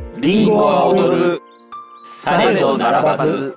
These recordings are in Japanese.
リンゴは踊る、されど並ばず。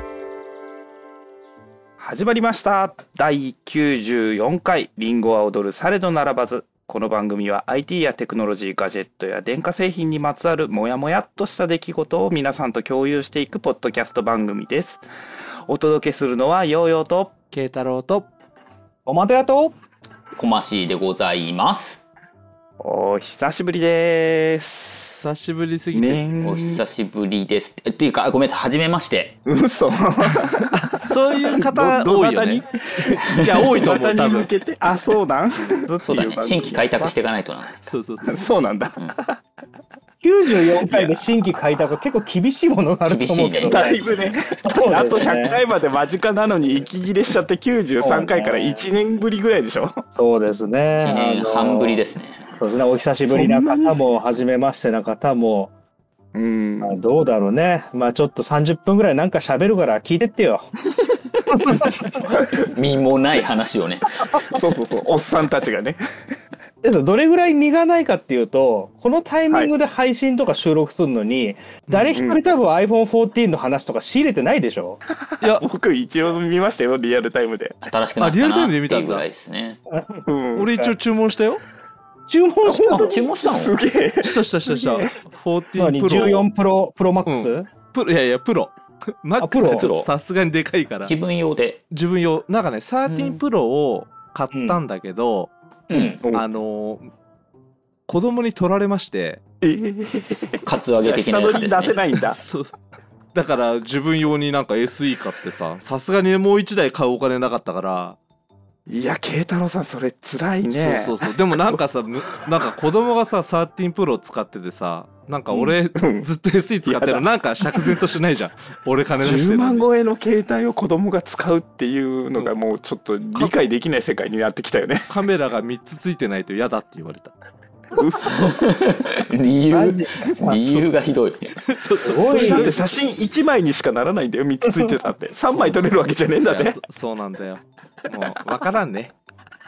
始まりました。第94回リンゴは踊る、されど並ばず。この番組は IT やテクノロジー、ガジェットや電化製品にまつわるもやもやっとした出来事を皆さんと共有していくポッドキャスト番組です。お届けするのはヨーヨーと慶太郎とおまとやとこましいでございます。 お久しぶりです。 久しぶりすぎて、 お久しぶりです。っていうかごめんなさい、初めまして。 嘘そういう方多いよね。いや多いと思う、多分。 あ、そうなんそうだね、新規開拓していかないとな。 そうなんだ、 94回で新規開拓結構厳しいものがあると思うけど、 だいぶね。あと100回まで間近なのに息切れしちゃって93回から1年ぶりぐらいでしょ。 そうですね、 1年半ぶりですね。 そうですね、お久しぶりな方も初めましてな方も、どうだろうね。まあちょっと30分ぐらいなんか喋るから聞いてってよ。 身もない話をね。 そうおっさんたちがね。 どれぐらい身がないかっていうと、このタイミングで配信とか収録するのに、誰一人多分 iPhone14 の話とか仕入れてないでしょ。 いや僕一応見ましたよ、リアルタイムで。 新しくなったなっていうぐらいですね。 俺一応注文したよ。 注文したの？ 注文したの？ すげえ。 した14プロ。 14プロマックス？ いやプロ。マックスはちょっとさすがにでかいから。 自分用なんかね13プロを買ったんだけど、子供に取られまして、 カツアゲ的なやつですね。 出せないんだ。 そうだから自分用になんか SE 買ってさすがにもう1台買うお金なかったから。 いや慶太郎さんそれ辛いね。 そうでもなんかさなんか子供がさ13プロ使っててさ、なんか俺、ずっと SE 使ってるのなんか釈然としないじゃん。俺金出してるのに 10万超えの携帯を子供が使うっていうのがもうちょっと理解できない世界になってきたよね。 カメラが3つついてないと嫌だって言われた。 理由がひどい。 だって写真1枚にしかならないんだよ、3つついてたって3枚撮れるわけじゃねえんだね。 そうなんだよ。もう分からんね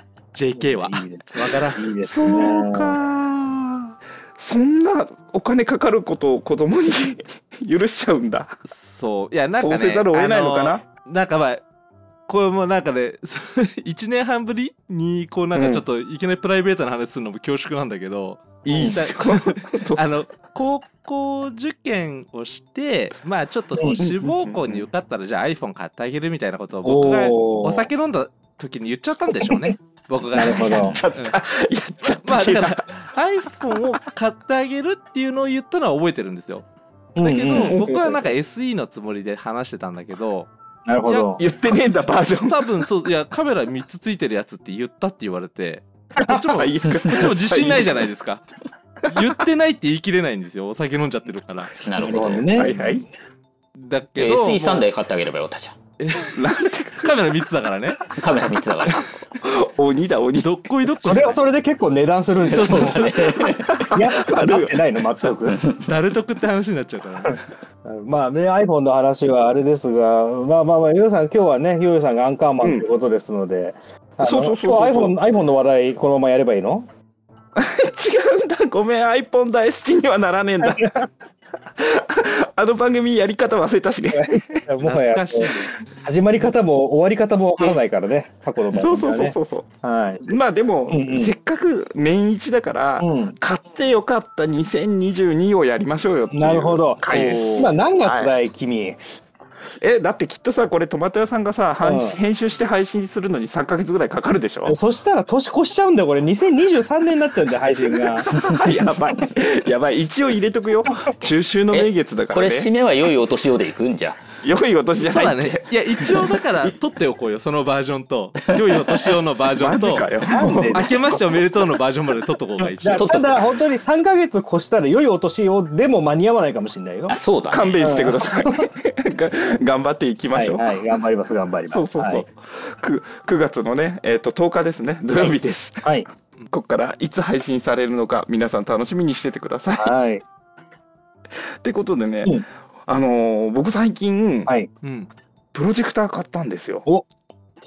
JK は。分からん。 いいですね。 そうか、そんなお金かかることを子供に許しちゃうんだ。 そういやなんかね、 そうせざるを得ないのかな。 なんかまあこれもなんかね1年半ぶりにこうなんかちょっといきなりプライベートな話するのも恐縮なんだけど、 いいっすよ。 高校受験をしてまあちょっと志望校に受かったらじゃあ iPhone 買ってあげるみたいなことを僕がお酒飲んだ時に言っちゃったんでしょうね。僕が。 なるほど。 やっちゃった。 まあだから iPhone を買ってあげるっていうのを言ったのは覚えてるんですよ。だけど僕はなんか SE のつもりで話してたんだけど。 なるほど。 言ってねえんだバージョン。 多分そういやカメラ3つついてるやつって言ったって言われて、こっちも自信ないじゃないですか。言ってないって言い切れないんですよ、お酒飲んじゃってるから。 なるほどね。 はいはい。 だけど SE3 台買ってあげればよかったじゃん。 カメラ3つだからね。 カメラ3つだから。 鬼だ鬼。 どっこいどっこい。 それはそれで結構値段するんですよ。 そう安くはなってないの全く。 誰得って話になっちゃうから。 まあね iPhone の話はあれですが、まあヨウさん今日はねヨウさんがアンカーマンということですので、今日 iPhone の話題このままやればいいの？ 違うんだ、ごめん iPhone 大好きにはならねえんだ。あの番組やり方忘れたしね。 もはや始まり方も終わり方もわからないからね、過去の番組はね。 そう。 はい。 まあでも、せっかく年一だから、買ってよかった2022をやりましょうよっていう回です。 なるほど。今何月だい、君。 だってきっとさこれトマト屋さんがさ、編集して配信するのに3ヶ月ぐらいかかるでしょ。 そしたら年越しちゃうんだよこれ。2023年になっちゃうんだよ配信が。 やばい一応入れとくよ。中秋の名月だからね。 これ締めは良いお年をでいくんじゃ。 良いお年じゃないって。 そうだね。いや一応だから撮っておこうよそのバージョンと良いお年をのバージョンと明けましておめでとうのバージョンまで撮っとこうか一応。 ただ本当に3ヶ月越したら良いお年をでも間に合わないかもしれないよ。 あ、そうだね。 勘弁してください。頑張っていきましょう。 はい、頑張ります。 そう、9月のね10日ですね、土曜日です。 はい。 ここからいつ配信されるのか皆さん楽しみにしててください。 はい。 ってことでね、僕最近、プロジェクター買ったんですよ。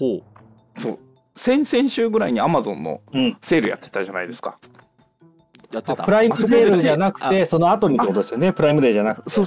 そう先々週ぐらいに Amazon のセールやってたじゃないですか。 やってた。 プライムセールじゃなくてその後にってことですよね。プライムデーじゃなくて。 そう。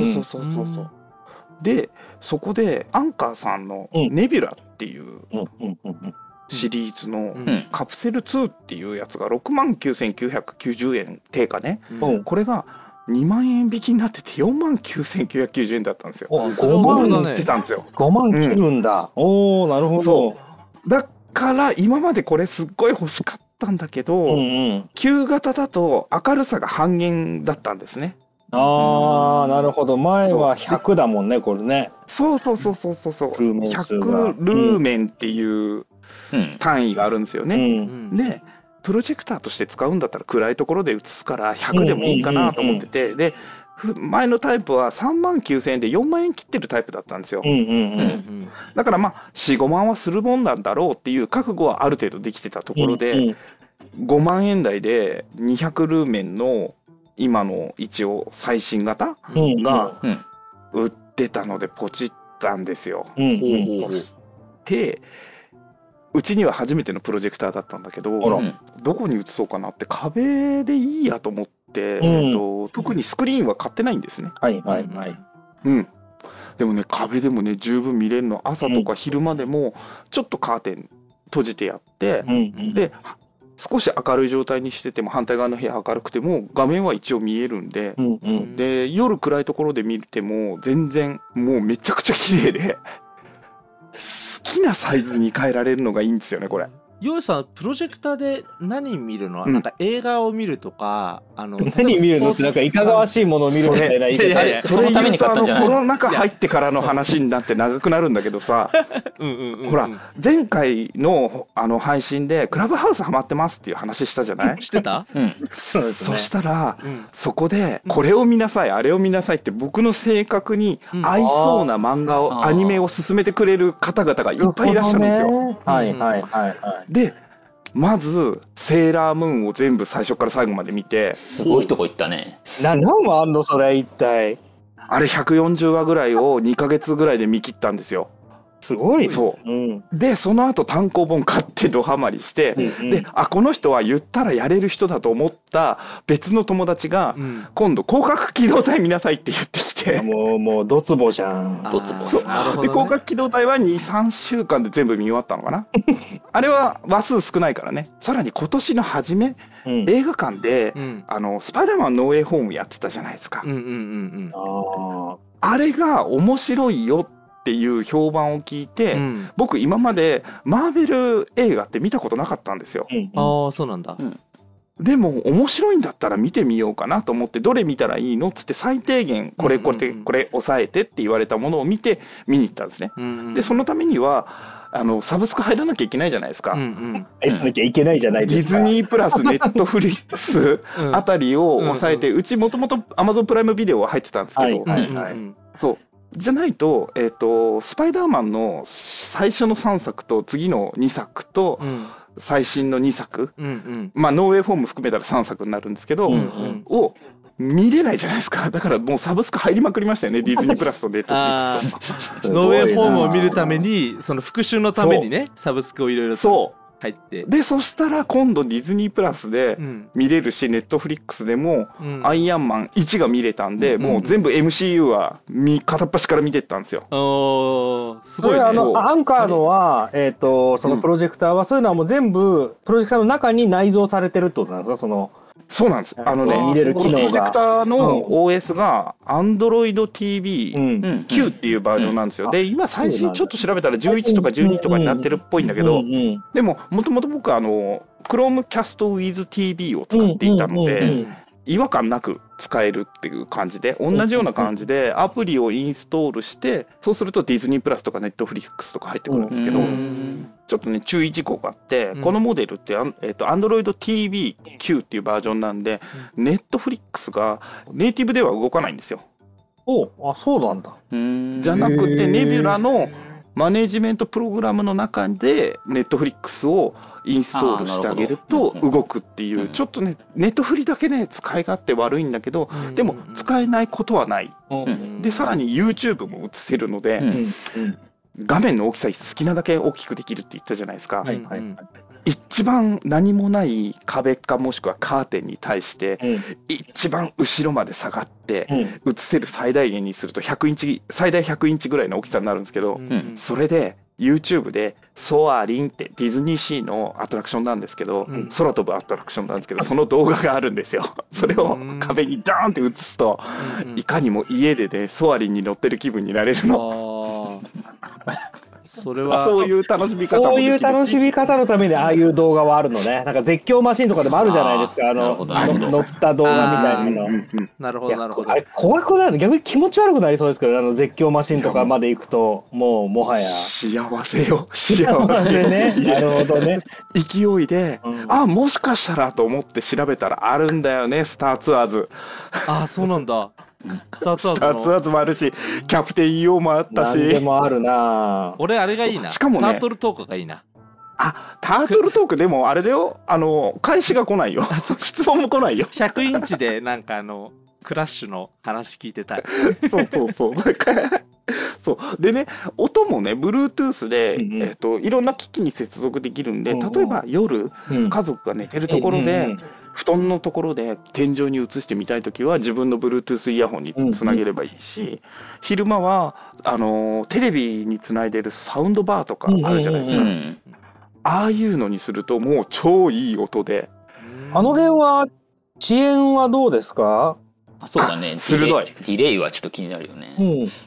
でそこでアンカーさんのネビュラっていうシリーズのカプセル2っていうやつが69,990円定価ね、これが2万円引きになってて49,990円だったんですよ。 5万にしてたんですよ。 5万切るんだ。おお、なるほど。 そうだから今までこれすっごい欲しかったんだけど、旧型だと明るさが半減だったんですね。 ああ、なるほど。前は100だもんね、これね。 そう。100ルーメンっていう単位があるんですよね。で、プロジェクターとして使うんだったら暗いところで映すから100でもいいかなと思ってて、で、前のタイプは39,000円で4万円切ってるタイプだったんですよ。だからまあ4、5万はするもんなんだろうっていう覚悟はある程度できてたところで、5万円台で200ルーメンの今の一応最新型が売ってたのでポチったんですよ。でうちには初めてのプロジェクターだったんだけど、どこに映そうかなって壁でいいやと思って、特にスクリーンは買ってないんですね。でもね、壁でもね十分見れるの。朝とか昼間でもちょっとカーテン閉じてやって、で少し明るい状態にしてても反対側の部屋明るくても画面は一応見えるんで、で夜暗いところで見ても全然もうめちゃくちゃ綺麗で好きなサイズに変えられるのがいいんですよね、これ。 ヨウさんプロジェクターで何見るの？なんか映画を見るとか、 何見るのってなんかいかがわしいものを見るみたいな言い方。 そのために買ったんじゃない？ コロナ禍入ってからの話になって長くなるんだけどさ、ほら前回の配信でクラブハウスハマってますっていう話したじゃない？ してた？ そうですね。 そしたらそこでこれを見なさいあれを見なさいって僕の性格に合いそうな漫画をアニメを勧めてくれる方々がいっぱいいらっしゃるんですよ。でまずセーラームーンを全部最初から最後まで見て。 すごいとこ行ったね。 何話あんのそれ一体。 あれ140話ぐらいを2ヶ月ぐらいで見切ったんですよ。 すごい。 そう、でその後単行本買ってドハマりして、でこの人は言ったらやれる人だと思った別の友達が、今度広角機動隊見なさいって言ってきて、 もうドツボじゃん。 ドツボ。 で広角機動隊は 2,3 週間で全部見終わったのかなあれは話数少ないからね。さらに今年の初め、映画館で、スパイダーマンノーウェイホームやってたじゃないですか。あれが面白いよっていう評判を聞いて、僕今までマーベル映画って見たことなかったんですよ。 ああ、そうなんだ。 でも面白いんだったら見てみようかなと思って、どれ見たらいいのっつって最低限これ抑えてって言われたものを見て見に行ったんですね。でそのためにはサブスク入らなきゃいけないじゃないですか。 入らなきゃいけないじゃないですか。 ディズニープラスネットフリックスあたりを抑えて、うちもともと Amazon プライムビデオは入ってたんですけど、そうじゃないと、スパイダーマンの最初の3作と次の2作と最新の2作、まあノーウェイフォーム含めたら3作になるんですけど、を見れないじゃないですか。だからもうサブスク入りまくりましたよね、ディズニープラスとネットフリックスと。 ノーウェイフォームを見るために、その復習のためにね、サブスクをいろいろと入って。 でそしたら今度ディズニープラスで見れるし、ネットフリックスでもアイアンマン1が見れたんで、もう全部 MCU は片っ端から見てったんですよ。 すごいね。 アンカーのはそのプロジェクターはそういうのはもう全部プロジェクターの中に内蔵されてるってことなんですか？ そうなんです。 見れる機能がプロジェクターの OS が Android TV9 っていうバージョンなんですよ。で今最新ちょっと調べたら11とか12とかになってるっぽいんだけど、でももともと僕はChromecast with TV を使っていたので違和感なく使えるっていう感じで、同じような感じでアプリをインストールして、そうするとディズニープラスとかネットフリックスとか入ってくるんですけど、ちょっとね注意事項があって、このモデルって、Android TV9 っていうバージョンなんで、ネットフリックスがネイティブでは動かないんですよ。 そうなんだ。 じゃなくてネビュラのマネジメントプログラムの中でネットフリックスをインストールしてあげると動くっていう、ちょっとねネットフリだけね使い勝手悪いんだけど、でも使えないことはない。でさらに YouTube も映せるので、画面の大きさ好きなだけ大きくできるって言ったじゃないですか。 一番何もない壁かもしくはカーテンに対して一番後ろまで下がって映せる最大限にすると100インチ最大100インチぐらいの大きさになるんですけど、それで YouTube でソアリンってディズニーシーのアトラクションなんですけど、空飛ぶアトラクションなんですけど、その動画があるんですよ。それを壁にダーンって映すと、いかにも家でねソアリンに乗ってる気分になれるの。 それはそういう楽しみ方もそういう楽しみ方のためにああいう動画はあるのね。なんか絶叫マシンとかでもあるじゃないですか。乗った動画みたいなの。 なるほどなるほど。 あれ怖くなる。逆に気持ち悪くなりそうですけど、絶叫マシンとかまで行くともはや幸せよ。幸せね。なるほどね。 勢いで、もしかしたらと思って調べたらあるんだよね、スターツアーズ。 そうなんだ。 スターツアーズもあるし、キャプテン EO もあったし。 何でもあるな。 俺あれがいいな。 しかもね、 タートルトークがいいな。 タートルトークでもあれだよ。返しが来ないよ。質問も来ないよ。 100インチでなんかクラッシュの話聞いてたい。 そうでね、音もね Bluetooth で、いろんな機器に接続できるんで、例えば夜、家族が寝てるところで、布団のところで天井に映してみたいときは自分の Bluetooth イヤホンにつなげればいいし、昼間はテレビにつないでるサウンドバーとかあるじゃないですか。ああいうのにするともう超いい音で。 あの辺は遅延はどうですか？ そうだね。 鋭い。 ディレイはちょっと気になるよね。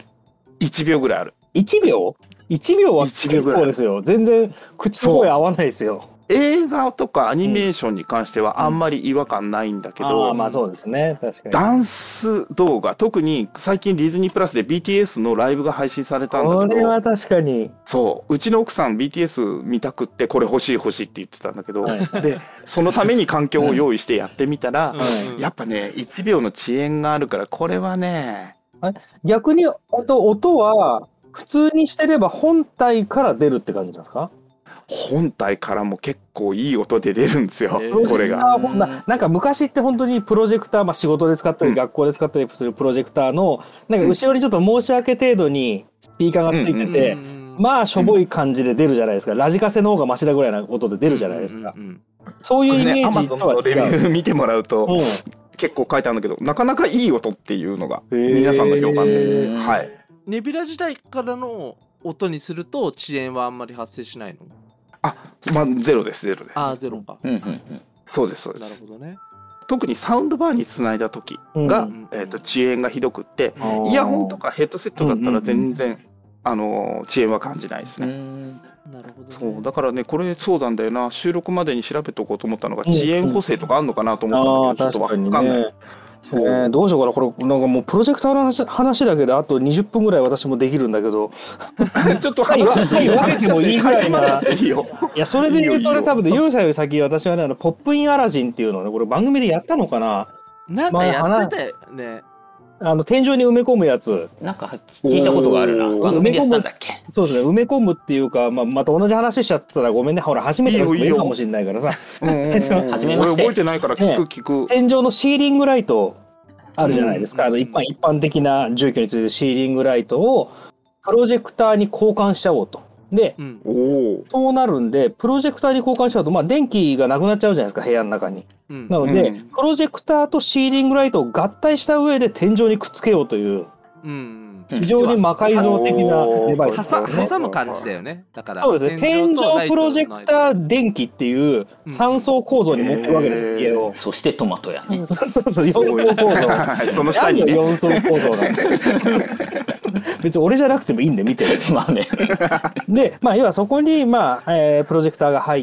1秒ぐらいある。 1秒？ 1秒は結構ですよ。全然口と声合わないですよ。 映画とかアニメーションに関してはあんまり違和感ないんだけど、 まあそうですね、確かに。 ダンス動画、特に最近ディズニープラスで BTS のライブが配信されたんだけど、 これは確かに。 うちの奥さん BTS 見たくってこれ欲しいって言ってたんだけど、でそのために環境を用意してやってみたら、やっぱね1秒の遅延があるから、これはね。 逆に音は普通にしてれば本体から出るって感じなんですか？ 本体からも結構いい音で出るんですよ、これが。 なんか昔って本当にプロジェクター、仕事で使ったり学校で使ったりするプロジェクターのなんか後ろにちょっと申し訳程度にスピーカーがついてて、しょぼい感じで出るじゃないですか。ラジカセの方がマシだぐらいな音で出るじゃないですか。そういうイメージとは違う。 レビュー見てもらうと結構書いてあるんだけど、なかなかいい音っていうのが皆さんの評判です。はい。 ネビュラ時代からの音にすると遅延はあんまり発生しないの？ ゼロです。ゼロか。 そうです。 なるほどね。 特にサウンドバーにつないだ時が、遅延がひどくって、イヤホンとかヘッドセットだったら全然遅延は感じないですね。 なるほどね。 そうだからね、これそうなんだよな。収録までに調べておこうと思ったのが、遅延補正とかあんのかなと思ったんだけど、ちょっと分かんない。 どうしようかな、これなんかもうプロジェクターの話だけであと20分ぐらい私もできるんだけどちょっと分けてもいいぐらいな。いや、それで言うとね、多分ね、ユウさんより先私はね、ポップインアラジンっていうのをね、これ番組でやったのかな。 なんかやってたよね。 天井に埋め込むやつ。 なんか聞いたことがあるな。番組でやったんだっけ？ そうですね、埋め込むっていうか、また同じ話しちゃってたらごめんね。ほら、初めての人もいるかもしれないからさ。 初めまして。 覚えてないから聞く。 天井のシーリングライトあるじゃないですか。一般的な住居についてるシーリングライトをプロジェクターに交換しちゃおうと。で、そうなるんで、プロジェクターに交換しちゃうと、電気がなくなっちゃうじゃないですか、部屋の中に。なので、プロジェクターとシーリングライトを合体した上で天井にくっつけようという、非常に魔改造的なデバイスですね。 挟む感じだよね。だからそうですね。天井プロジェクター電気っていう3層構造に持ってるわけです、家を。 そしてトマトやね。 そう4層構造。 その下にね。 4層構造なんで。別に俺じゃなくてもいいんで見てる。 まあね。 で、要はそこにプロジェクターが入って、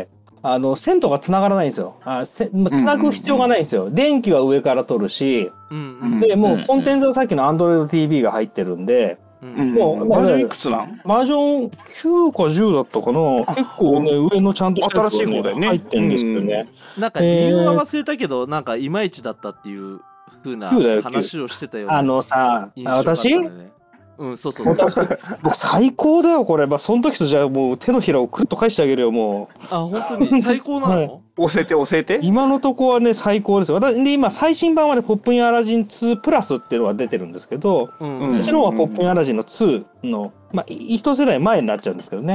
線とか繋がらないんですよ。繋ぐ必要がないんですよ。電気は上から取るし、で、もうコンテンツはさっきの Android TV が入ってるんで、 もうバージョンいくつなん？ バージョン9か10だったかな。結構ね、上のちゃんとしたやつがね、入ってるんですけどね。 なんか理由は忘れたけど、なんかいまいちだったっていう風な話をしてたよね。 私？ そう。 僕最高だよこれ。その時とじゃあもう手のひらをクッと返してあげるよもう。 本当に最高なの？ 教えて。 今のとこはね最高ですよ。で今最新版はねポップインアラジン2プラスっていうのが出てるんですけど、私の方はポップインアラジンの2の一世代前になっちゃうんですけどね。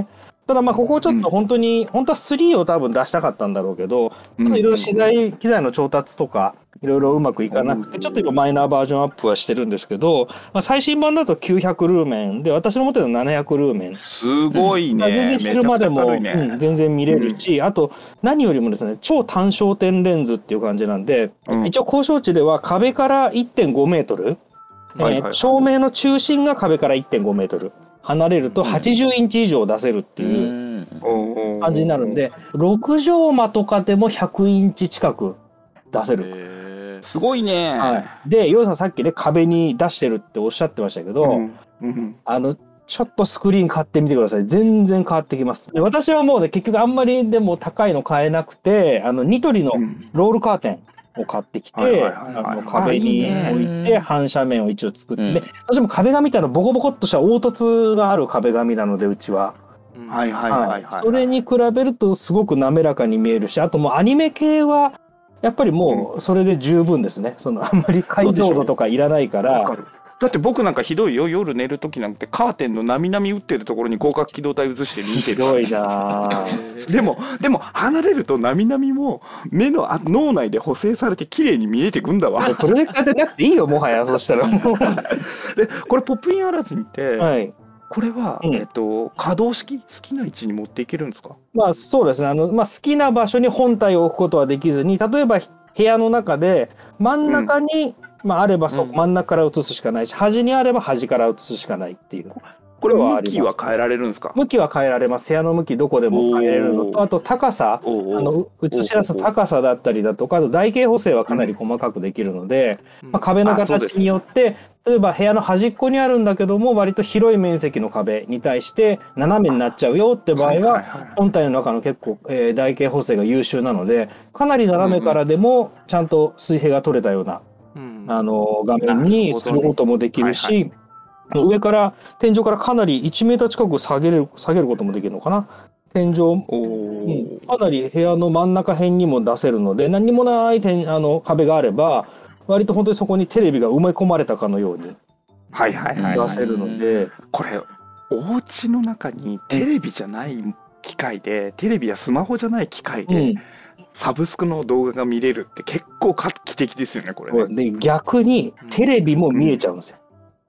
ただまあここちょっと本当は3を多分出したかったんだろうけど、いろいろ機材の調達とかいろいろうまくいかなくて、ちょっと今マイナーバージョンアップはしてるんですけど、まあ、最新版だと900ルーメンで、私の持ってるのは700ルーメン。 すごいね。 全然昼間でも、全然見れるし、あと何よりもですね、超単焦点レンズっていう感じなんで、一応交渉値では壁から 1.5 メートル、照明の中心が壁から 1.5 メートル離れると80インチ以上出せるっていう感じになるんで、6畳間とかでも100インチ近く出せる。 すごいね。 はい、で、ヨウさんさっきね、壁に出してるっておっしゃってましたけど、ちょっとスクリーン買ってみてください。全然変わってきます。で、私はもうね、結局あんまりでも高いの買えなくて、ニトリのロールカーテンを買ってきて、壁に置いて反射面を一応作って、私も壁紙みたいなボコボコっとした凹凸がある壁紙なので、うちは。それに比べるとすごく滑らかに見えるし、あともうアニメ系はやっぱりもうそれで十分ですね。あんまり解像度とかいらないから。 だって僕なんかひどいよ。夜寝る時なんてカーテンのなみなみ打ってるところに広角機動隊映して見てる。 ひどいな。 でも離れるとなみなみも目の脳内で補正されて綺麗に見えてくんだわ。 プロジェクターじゃなくていいよ、もはや。そしたらもう。 でこれポップインアラジンって、これは、可動式好きな位置に持っていけるんですか？ まあそうですね。好きな場所に本体を置くことはできずに、例えば部屋の中で真ん中に、あれば真ん中から映すしかないし、端にあれば端から映すしかないっていう。 これ向きは変えられるんですか？ 向きは変えられます。部屋の向きどこでも変えれるのと、あと高さ、映し出す高さだったりだとか、あと台形補正はかなり細かくできるので、壁の形によって、例えば部屋の端っこにあるんだけども、割と広い面積の壁に対して斜めになっちゃうよって場合は、本体の中の結構、台形補正が優秀なので、かなり斜めからでもちゃんと水平が取れたような、画面にすることもできるし、上から天井からかなり1メーター近く下げることもできるのかな。天井、かなり部屋の真ん中辺にも出せるので、何にもない壁があれば割と本当にそこにテレビが埋め込まれたかのように出せるので、 これお家の中にテレビじゃない機械で、テレビやスマホじゃない機械で、サブスクの動画が見れるって結構画期的ですよね、これね。 で逆にテレビも見えちゃうんですよ。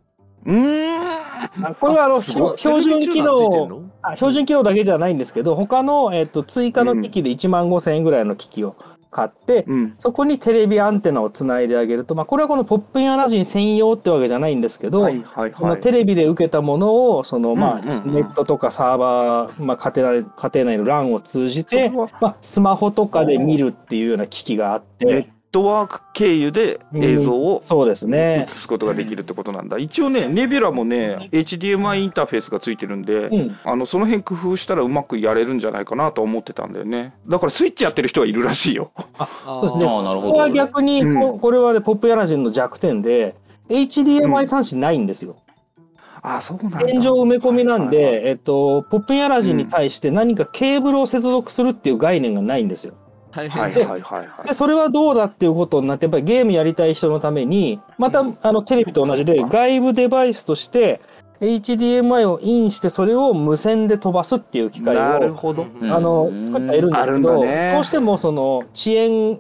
これは標準機能だけじゃないんですけど、他の、追加の機器で15,000円ぐらいの機器を買って、そこにテレビアンテナをつないであげると、これはこのポップインアラジン専用ってわけじゃないんですけど、そのテレビで受けたものをネットとかサーバー、家庭内の LAN を通じて、スマホとかで見るっていうような機器があって。 ネットワーク経由で映像を映すことができるってことなんだ。一応ね、ネビュラもね、HDMI インターフェースがついてるんで、その辺工夫したらうまくやれるんじゃないかなと思ってたんだよね。だからスイッチやってる人はいるらしいよ。 そうですね。これは逆に、これはね、ポップインアラジンの弱点で、HDMI 端子ないんですよ。 そうなんだ。 天井埋め込みなんで、ポップインアラジンに対して何かケーブルを接続するっていう概念がないんですよ。でそれはどうだっていうことになって、やっぱりゲームやりたい人のためにまたテレビと同じで外部デバイスとして HDMI をインしてそれを無線で飛ばすっていう機械を作っているんですけど、どうしてもその遅延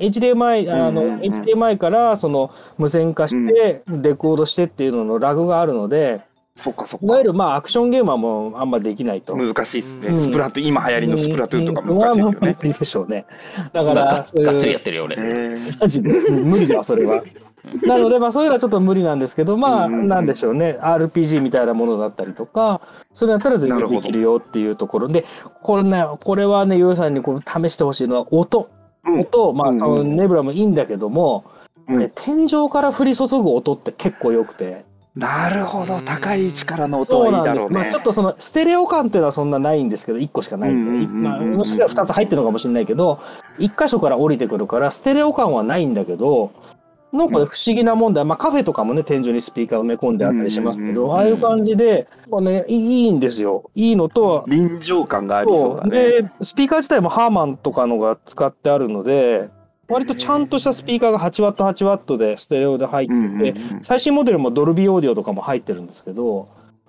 HDMI からその無線化してデコードしてっていうののラグがあるので。いわゆるアクションゲームはもうあんまできないと。 難しいですね。スプラトゥーン、今流行りのスプラトゥーンとか難しいですよね。 無理でしょうね。だからがっつりやってるよ俺。 マジで無理だわそれは。なのでそういうのはちょっと無理なんですけど、なんでしょうね。RPG みたいなものだったりとか、それだったら全然できるよっていうところで、これはね、ヨウさんに試してほしいのは音、ネブラもいいんだけども、天井から降り注ぐ音って結構良くて。 なるほど、高い位置からの音はいいだろうね。 ちょっとそのステレオ感っていうのはそんなないんですけど、1個しかないんで、もしかしたら2つ入ってるのかもしれないけど、1箇所から降りてくるからステレオ感はないんだけど、なんか不思議なもんで、カフェとかもね、天井にスピーカー埋め込んであったりしますけど、ああいう感じで、いいんですよ。いいのと、 臨場感がありそうだね。 で、スピーカー自体もハーマンとかのが使ってあるので、割とちゃんとしたスピーカーが 8W8W でステレオで入ってて、最新モデルもドルビーオーディオとかも入ってるんですけど、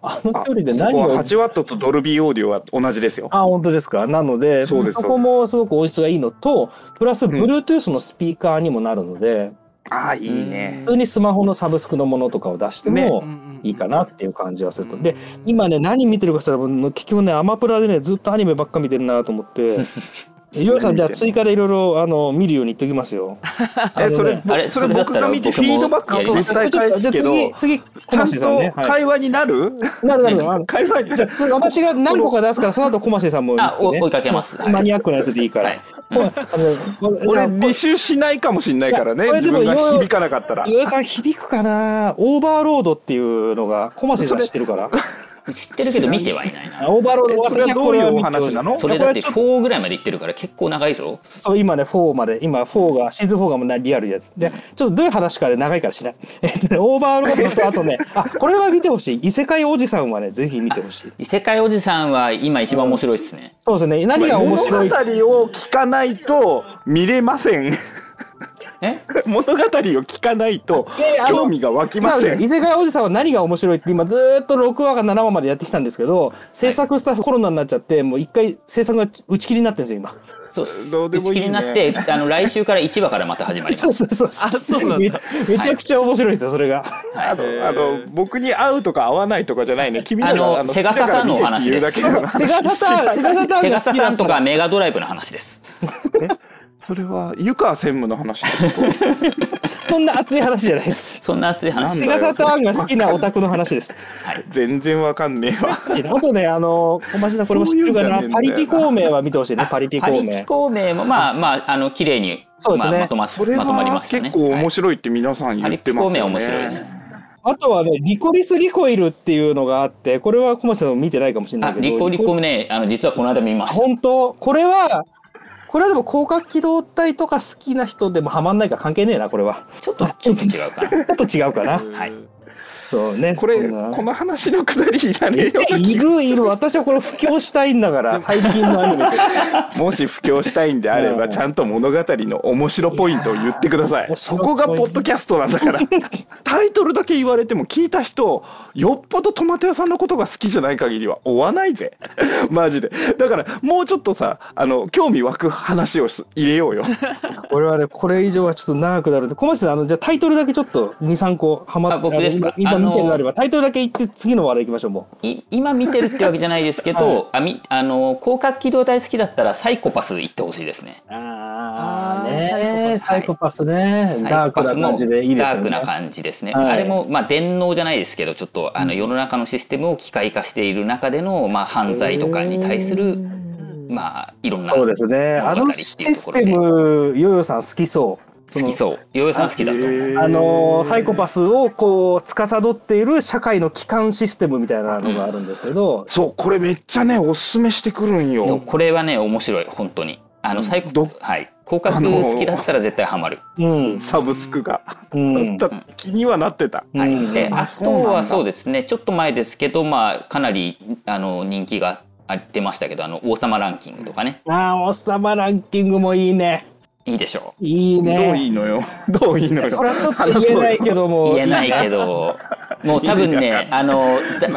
あの距離で何を。 8ワットとドルビーオーディオは同じですよ。 あ、本当ですか。なので、そこもすごく音質がいいのと、プラス Bluetooth のスピーカーにもなるので、 いいね。 普通にスマホのサブスクのものとかを出してもいいかなっていう感じはすると。で、今ね、何見てるかしたら、結局ね、アマプラでね、ずっとアニメばっか見てるなと思って、ヨウさん、じゃあ追加でいろいろ見るように言っておきますよ。 それ僕が見てフィードバックを絶対返すけど、 次、 ちゃんと会話になる？ なる。 会話に。 じゃあ私が何個か出すから、その後小橋さんも追いかけます。 マニアックなやつでいいから。 俺履修しないかもしれないからね。自分が響かなかったら。 ヨウさん響くかな。オーバーロードっていうのが小橋さん知ってるから。 知ってるけど見てはいないな。 オーバーロード、 それはどういうお話なの？ それだって4ぐらいまでいってるから結構長いぞ。 そう、今ね4まで、今4がシーズン4がもうリアルでやつで、ちょっとどういう話かで長いからしない。オーバーロードとあとね、これは見てほしい。異世界おじさんはねぜひ見てほしい。 異世界おじさんは今一番面白いですね。 そうですね。何が面白い？ 物語を聞かないと見れません。物語を聞かないと興味が湧きません。 異世界おじさんは何が面白いって今ずーっと6話か7話までやってきたんですけど、制作スタッフコロナになっちゃってもう一回制作が打ち切りになってるんですよ今。 そう打ち切りになって来週から1話からまた始まります。 そうなんだ。めちゃくちゃ面白いですよそれが。 僕に合うとか合わないとかじゃないね。君のセガサターンのお話です。セガサターンとかメガドライブの話です。 それは湯川専務の話そんな熱い話じゃないです。 そんな熱い話。 セガサターンが好きなオタクの話です。 全然わかんねえわ。 あとね小橋さんこれも知ってるかな。パリピ孔明は見てほしいね。パリピ孔明。 パリピ孔明も綺麗にまとまりましたね。 結構面白いって皆さん言ってますよね。 パリピ孔明面白いです。 あとはね、リコリスリコイルっていうのがあって、これは小橋さんも見てないかもしれないけど。 リコね、実はこの間見ました。 本当？これはでも広角機動隊とか好きな人でもハマんないから関係ねえな、これは。 ちょっと違うかな。 ちょっと違うかな。 はい。 そうね。この話のくだりいらねえよ。 いる。私はこれ布教したいんだから、最近のアニメで。 もし布教したいんであれば、ちゃんと物語の面白ポイントを言ってください。そこがポッドキャストなんだから。タイトルだけ言われても聞いた人、よっぽどトマト屋さんのことが好きじゃない限りは追わないぜ。マジで。だからもうちょっとさ、興味湧く話を入れようよ。 これはね、これ以上はちょっと長くなるんで、小松さん、じゃあタイトルだけちょっと2、3個ハマって。 僕ですか？ 今見てるのあればタイトルだけ言って次の話題いきましょう。もう今見てるってわけじゃないですけど、広角機動隊好きだったらサイコパス行ってほしいですね。 サイコパスね。ダークな感じでいいですね。 ダークな感じですね。あれも電脳じゃないですけど、ちょっと世の中のシステムを機械化している中での犯罪とかに対するいろんな。 そうですね。システムヨヨさん好きそう。 好きそう。ヨヨさん好きだと思う。 サイコパスをこう司っている社会の基幹システムみたいなのがあるんですけど、 そうこれめっちゃねおすすめしてくるんよ。 そうこれはね面白い本当に。広角好きだったら絶対ハマる。 サブスクが気にはなってた。 であとはそうですねちょっと前ですけどかなり人気が出ましたけど王様ランキングとかね。 王様ランキングもいいね。 いいでしょう。 いいね。 どういいのよ。どういいのよ。 それはちょっと言えないけども。 言えないけど、もう多分ね、もう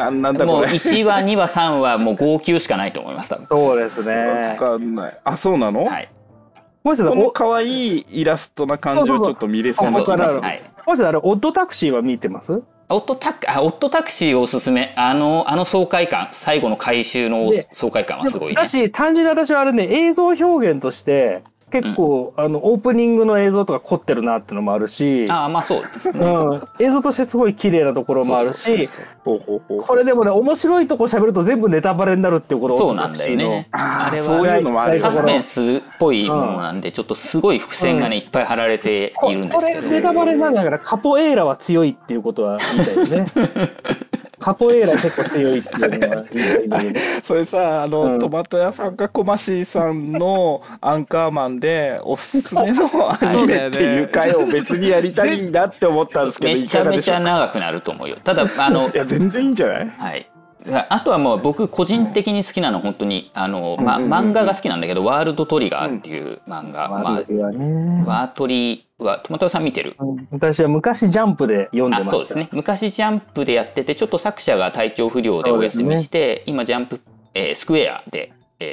1話、2話、3話もう号泣しかないと思います。 そうですね。 わかんない。あ、そうなの？ はい。 この可愛いイラストな感じをちょっと見れそうですね。 はい。もしオッドタクシーは見てます？ オッドタクシーおすすめ。爽快感、最後の回収の爽快感はすごいね。 だし単純に私はあれね映像表現として。結構、オープニングの映像とか凝ってるなってのもあるし、 そうですね。 映像としてすごい綺麗なところもあるし、これでもね面白いとこ喋ると全部ネタバレになるっていうことそうなんだよね。あれはサスペンスっぽいものなんでちょっとすごい伏線がねいっぱい貼られているんですけど、 これネタバレなんだからカポエーラは強いっていうことは言いたいよね。カポエーラ結構強いっていうのはそれさトマト屋さんかコマシーさんのアンカーマンでおすすめのアニメっていう回を別にやりたいなって思ったんですけどめちゃめちゃ長くなると思うよ。ただいや全然いいんじゃない？ はい。 あとはもう僕個人的に好きなの本当に漫画が好きなんだけど、ワールドトリガーっていう漫画、ワートリはトマトさん見てる？ 私は昔ジャンプで読んでました。 そうですね、昔ジャンプでやってて、ちょっと作者が体調不良でお休みして、今ジャンプ、スクエアで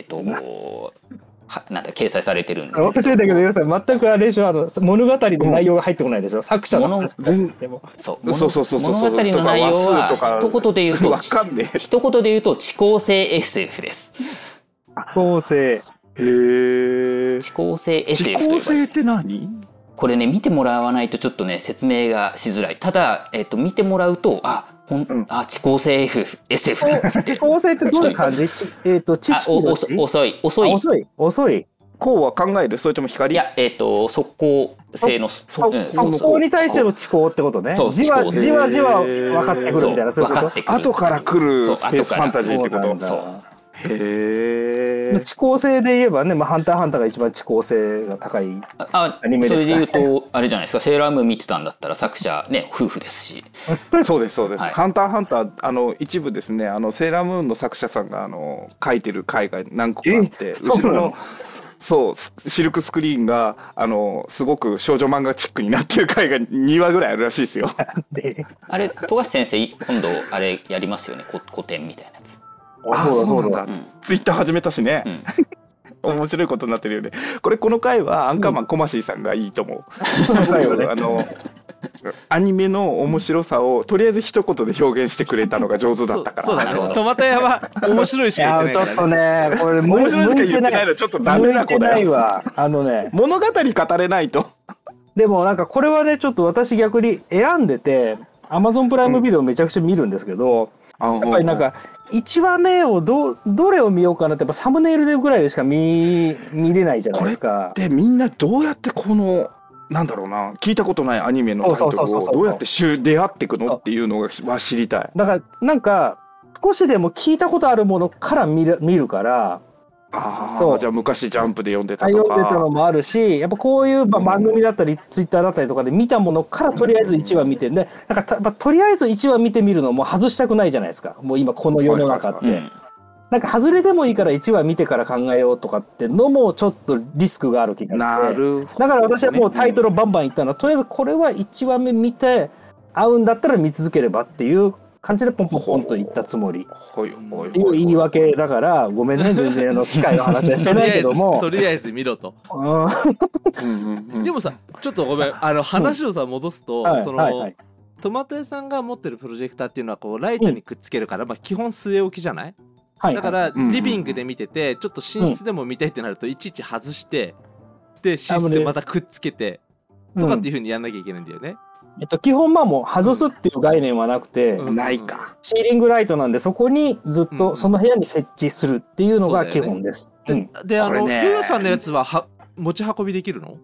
なんだ掲載されてるんですけど。 面白いんだけど、皆さん全くあれでしょ、物語の内容が入ってこないでしょ、作者の話でも。 物語の内容は一言で言うと遅効性 SF です。 遅効性。 遅効性 SF という。 遅効性って何？ これね、見てもらわないとちょっとね説明がしづらい。ただ、見てもらうと遅効性 SF だ。 遅効性ってどういう感じ？知識の遅い。 こうは考える？それとも光？ いや、速効性の速効に対しての遅効ってことね。じわじわ分かってくるみたいな、そういうこと。 後から来るスペースファンタジーってこと。 そう。 遅効性で言えばね、ハンターハンターが一番遅効性が高いアニメですからね。 それで言うとあれじゃないですか、セーラームーン見てたんだったら作者ね夫婦ですし。 そうです、 はい、 ハンターハンター一部ですね、セーラームーンの作者さんが書いてる回が何個かあって、後ろのシルクスクリーンがすごく少女漫画チックになってる回が2話ぐらいあるらしいですよ。 あれ富樫先生今度あれやりますよね、古典みたいなやつ。 そうだ、ツイッター始めたしね、面白いことになってるよね。この回はアンカーマンコマシーさんがいいと思う。アニメの面白さをとりあえず一言で表現してくれたのが上手だったから。 そうだね。トマト屋は面白いしか言ってないからね。 ちょっとね、これ面白いしか言ってないのちょっとダメな子だよ。物語語れないと。 でもなんかこれはね、ちょっと私逆に選んでて Amazon プライムビデオめちゃくちゃ見るんですけど、やっぱりなんか1話目をどれを見ようかなって、やっぱサムネイルでぐらいでしか見れないじゃないですか。 でみんなどうやってなんだろうな、聞いたことないアニメのタイトルをどうやって出会っていくのっていうのは知りたい。 だからなんか少しでも聞いたことあるものから見るから。 じゃあ昔ジャンプで読んでたとか読んでたのもあるし、やっぱこういう番組だったりツイッターだったりとかで見たものからとりあえず1話見て、なんかとりあえず1話見てみるのも外したくないじゃないですか、もう今この世の中って。なんか外れでもいいから1話見てから考えようとかってのもちょっとリスクがある気がして、だから私はもうタイトルバンバン言ったのは、とりあえずこれは1話目見て合うんだったら見続ければっていう感じでポンポンポンと言ったつもりっていう言い訳だから、ごめんね、全然機械の話はしてないけどもとりあえず見ろと。でもさ、ちょっとごめん、話をさ戻すと、トマト屋さんが持ってるプロジェクターっていうのはこうライトにくっつけるから、基本据え置きじゃない？だからリビングで見てて、ちょっと寝室でも見たいってなるといちいち外して、で寝室でまたくっつけてとかっていう風にやんなきゃいけないんだよね。 基本もう外すっていう概念はなくて、 ないか。 シーリングライトなんで、そこにずっとその部屋に設置するっていうのが基本です。 で、ルーさんのやつは持ち運びできるの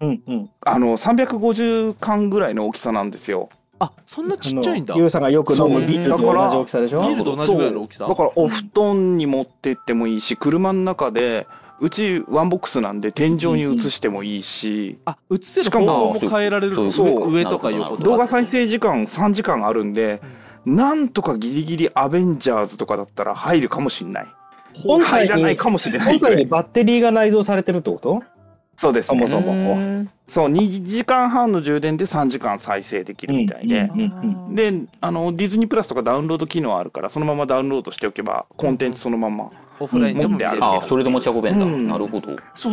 ？350缶ぐらいの大きさなんですよ。 そんなちっちゃいんだ。 ユウさんがよく飲むビールと同じ大きさでしょ。 ビールと同じぐらいの大きさ。 だからお布団に持ってってもいいし、車の中で、うちワンボックスなんで天井に映してもいいし、 映せる方向も変えられるの？上とか横とか。 動画再生時間3時間あるんで、なんとかギリギリアベンジャーズとかだったら入るかもしれない。入らないかもしれない。 本体にバッテリーが内蔵されてるってこと？ そうですね。 そもそも。 そう、2時間半の充電で3時間再生できるみたいで、で、ディズニープラスとかダウンロード機能あるから、そのままダウンロードしておけばコンテンツそのままオフラインでも見れる。 それで持ち運べんだ。なるほど。 そう。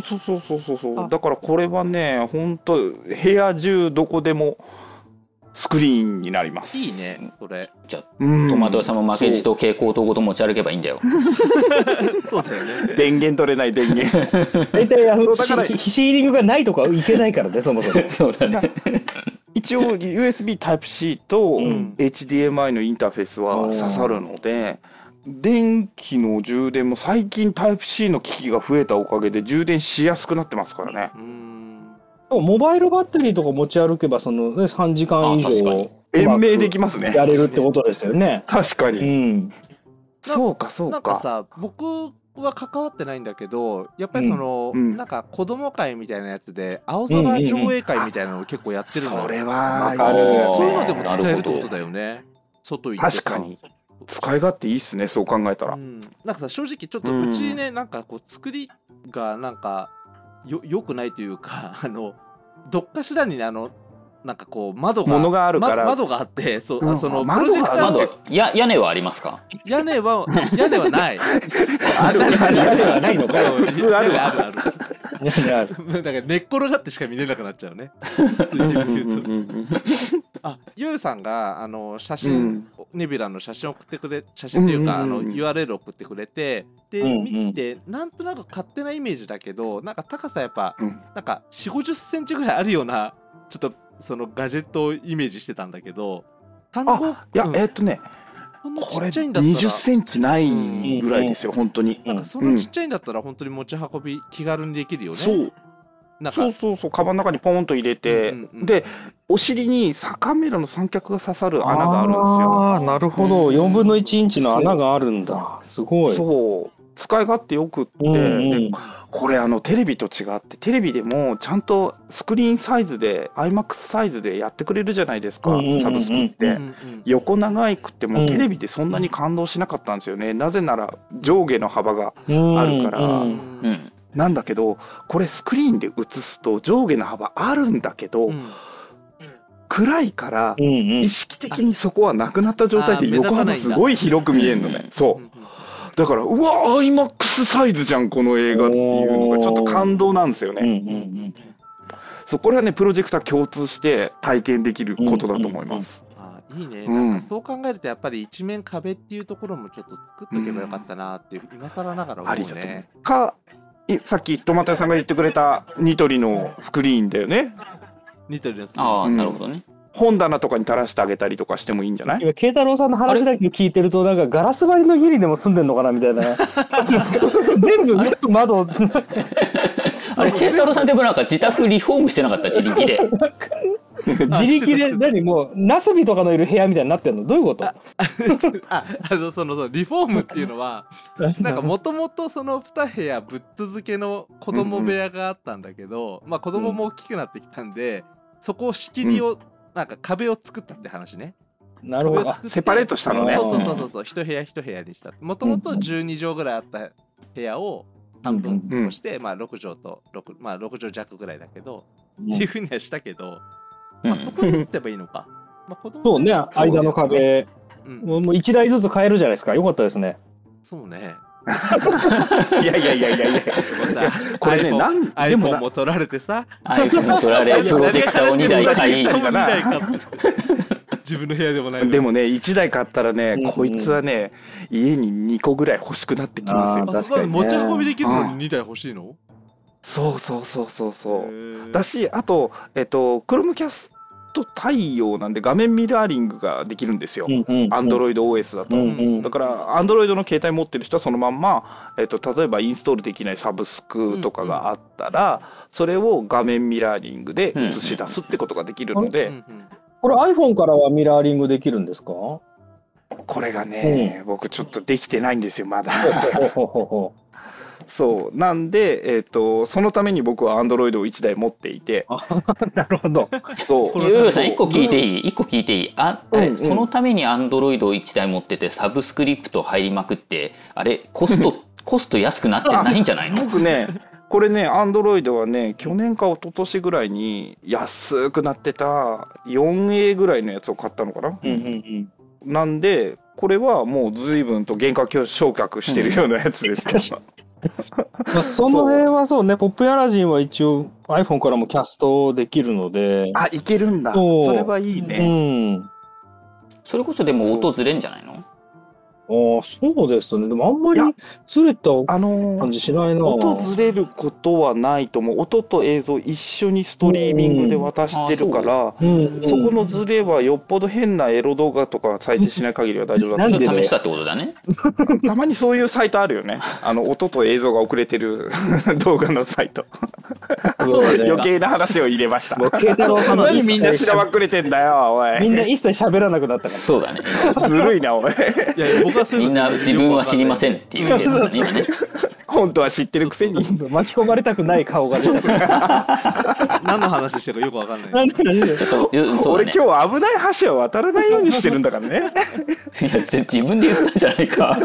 だからこれはね、本当部屋中どこでもスクリーンになります。 いいね、それ。 じゃあトマト屋さんも負けじと蛍光灯ごと持ち歩けばいいんだよ。 そうだよね。 電源取れない電源。 大体シーリングがないとかいけないからね、そもそも。 そうだね。 一応 USB Type-C と HDMI のインターフェースは刺さるので、電気の充電も最近 Type-C の機器が増えたおかげで充電しやすくなってますからね。 モバイルバッテリーとか持ち歩けば3時間以上延命できますね。 やれるってことですよね。 確かに。そうか。 なんかさ、僕は関わってないんだけど、やっぱりなんか子供会みたいなやつで青空上映会みたいなのを結構やってるの。 それはそういうのでも使えるってことだよね。外行ってさ。 確かに。 使い勝手いいっすね、そう考えたら。 なんかさ、正直ちょっとうちね、なんかこう作りがなんか良くないというか、どっかしらにね、なんかこう窓があるから、 窓があって、そのプロジェクター屋根はありますか？ 屋根はないある屋根はないのかよ。 普通ある屋根ある。 だから寝っ転がってしか見れなくなっちゃうね。ゆうさんが写真、ネビュラの写真送ってくれ、写真というかURL 送ってくれて、で見て、なんとなく勝手なイメージだけど、なんか高さやっぱなんか4、50センチぐらいあるような、ちょっとそのガジェットをイメージしてたんだけど、 いや、これ20センチないぐらいですよ、本当に。 なんかそんなちっちゃいんだったら本当に持ち運び気軽にできるよね。 そうカバンの中にポンと入れて、でお尻にカメラの三脚が刺さる穴があるんですよ。 なるほど、4分の1インチの穴があるんだ。すごい。 そう使い勝手よくって、これテレビと違って、テレビでもちゃんとスクリーンサイズで IMAX サイズでやってくれるじゃないですか、サブスクって。横長いくってもテレビでそんなに感動しなかったんですよね。なぜなら上下の幅があるから。なんだけど、これスクリーンで映すと上下の幅あるんだけど、暗いから意識的にそこはなくなった状態で横幅すごい広く見えるのね。そうだから、うわ IMAX サイズじゃんこの映画っていうのがちょっと感動なんですよね。そう、これはねプロジェクター共通して体験できることだと思います。 いいね。なんかそう考えるとやっぱり一面壁っていうところもちょっと作っとけばよかったなっていう、今更ながら思うね。 さっきトマト屋さんが言ってくれたニトリのスクリーンだよね。 ニトリのスクリーン。 なるほどね。 本棚とかに垂らしてあげたりとかしてもいいんじゃない？ 今慶太郎さんの話だけ聞いてると、なんかガラス張りのギリでも住んでんのかなみたいな。全部窓。 あれ慶太郎さんでもなんか自宅リフォームしてなかった？自力で。 自力で何もうナスビとかのいる部屋みたいになってんの？どういうこと？ そのリフォームっていうのはなんかもともとその2部屋ぶっ続けの子供部屋があったんだけど、まあ子供も大きくなってきたんで、そこを仕切りをなんか壁を作ったって話ね。 なるほど。 セパレートしたのね。 そう一部屋一部屋にした。もともと12畳ぐらいあった部屋を半分として、まあ6畳と6畳弱ぐらいだけど、っていうふうにはしたけど、まあそこに打てばいいのか。まあ子供そうね、間の壁もう1台ずつ変えるじゃないですか。よかったですね。 そうね。 いやこれね、 iPhone も取られてさ、 iPhone も取られ、プロジェクターを2台買い、 自分の部屋でもないのに。 でもね、1台買ったらね、こいつはね家に2個ぐらい欲しくなってきますよ。 確かにね。持ち運びできるのに2台欲しいの？ そうだし、あとChromecast対応なんで画面ミラーリングができるんですよ、Android OS だと。だから Android の携帯持ってる人はそのまんま、例えばインストールできないサブスクとかがあったら、それを画面ミラーリングで映し出すってことができるので、 これ iPhone からはミラーリングできるんですか？ これがね、僕ちょっとできてないんですよまだ。そうなんで、そのために僕は Android を1台持っていて。 なるほど。 そう。 ゆうさん1個聞いていい？あれ、そのために Android を1台持っててサブスクリプト入りまくって、あれコスト安くなってないんじゃないの？ 僕ね、これね Android はね、去年か一昨年ぐらいに安くなってた 4A ぐらいのやつを買ったのかな。なんでこれはもう随分と原価償却してるようなやつですから。 その辺はそうね、ポップアラジンは一応 iPhone からもキャストできるので。 いけるんだ。それはいいね。 それこそでも音ずれんじゃないの？ そうですね。でもあんまりずれた感じしないな。 音ずれることはないと思う。音と映像一緒にストリーミングで渡してるから、そこのずれはよっぽど変なエロ動画とか再生しない限りは大丈夫だと思う。 試したってことだね。 たまにそういうサイトあるよね。音と映像が遅れてる動画のサイト。余計な話を入れました。何みんなしらばっくれてんだよ、おい。 みんな一切喋らなくなったから。 そうだね。 ずるいな、おい。 みんな自分は知りませんっていうやつですね。 本当は知ってるくせに。 巻き込まれたくない顔が出ちゃった。 何の話してるかよくわかんない。 俺今日危ない橋を渡らないようにしてるんだからね。 いや自分で言ったんじゃないか。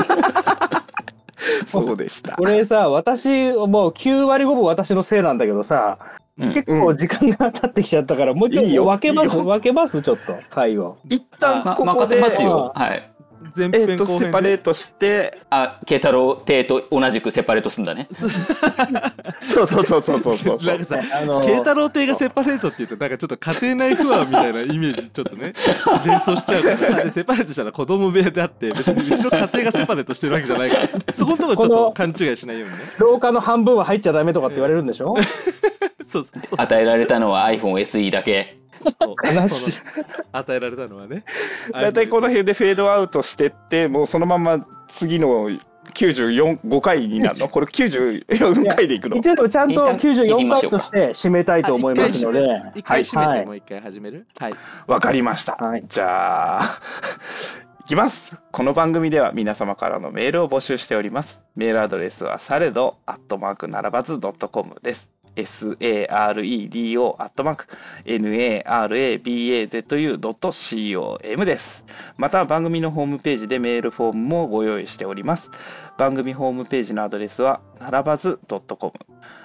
そうでした。 これさ、私もう9割5分私のせいなんだけどさ、結構時間が経ってきちゃったから、もう一回分けますちょっと回を。 一旦ここで任せますよ。はい。 前編後編セパレートして、 慶太郎亭と同じくセパレートすんだね。 そうなんかさ、慶太郎亭がセパレートって言うとなんかちょっと家庭内不安みたいなイメージちょっとね連想しちゃうからセパレートしたら子供部屋であって別にうちの家庭がセパレートしてるわけじゃないからそこのところちょっと勘違いしないようにね。 廊下の半分は入っちゃダメとかって言われるんでしょ。 そう与えられたのは iPhone SE だけ。 与えられたのはね。 だいたいこの辺でフェードアウトしてってもうそのまま次の95回になるの。これ94回でいくの。 一応ちゃんと94回として締めたいと思いますので、 一回締めてもう一回始める。はい、 わかりました。じゃあいきます。この番組では皆様からのメールを募集しております。メールアドレスはサレド@ならばず.com です。saredo@narabazu.com です。また番組のホームページでメールフォームもご用意しております。番組ホームページのアドレスはならばず .com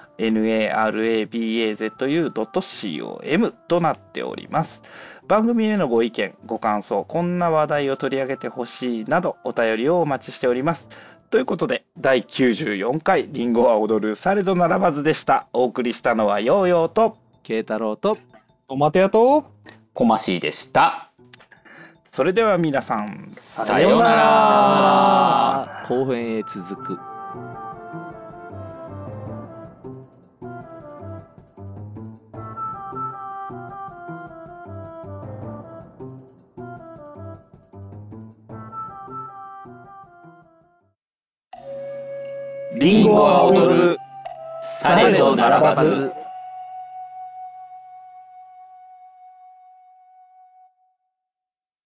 narabazu.com となっております。番組へのご意見ご感想、こんな話題を取り上げてほしいなどお便りをお待ちしております。ということで第94回リンゴは踊るされどならばずでした。お送りしたのはヨーヨーと慶太郎とトマト屋とコマシーでした。 それでは皆さんさようなら。 後編へ続く。 リンゴは踊るされどならばず。